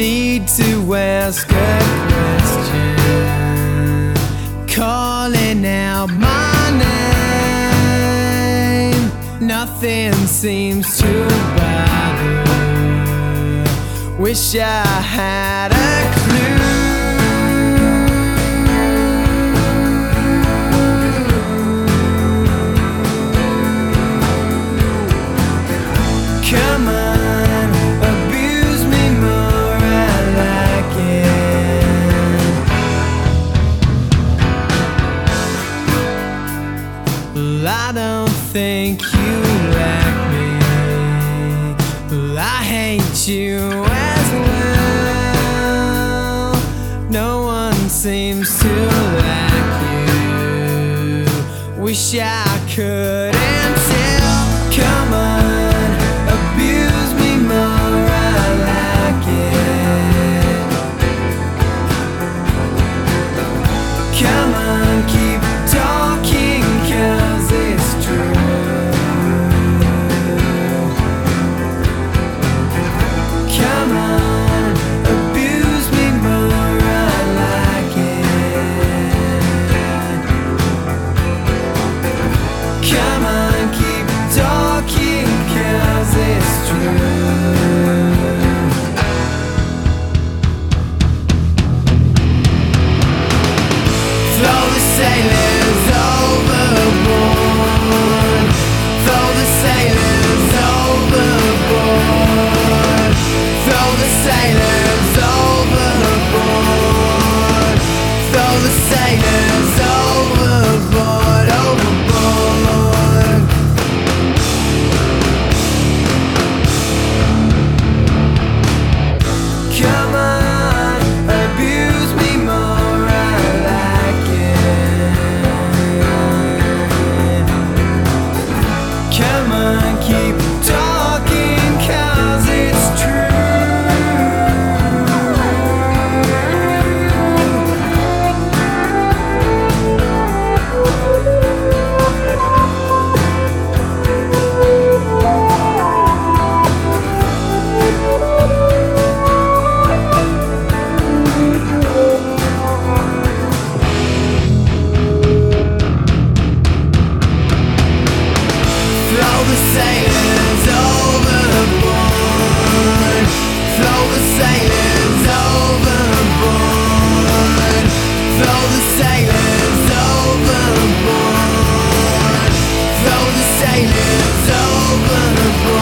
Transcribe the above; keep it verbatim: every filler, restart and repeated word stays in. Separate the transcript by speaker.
Speaker 1: need to ask a question, calling out my name. Nothing seems to bother. Wish I had a clue. Come on, abuse me more, I like it. Well, I don't think you like me. Well, I hate you as well. No one seems to like you. Wish I couldn't tell. Come on, abuse me more, I like it. Come on, keep talking, 'cause it's true. Come on, abuse me more, I like it. Come on, keep talking, 'cause it's true. Throw the sailors overboard. Throw the sailors overboard. Throw the sailors overboard. Throw the sailors overboard, overboard. Come on, abuse me more, I like it. Come on, keep talking, 'cause it's Throw the sailors overboard. Throw the sailors overboard. Throw the sailors overboard. Throw the sailors overboard.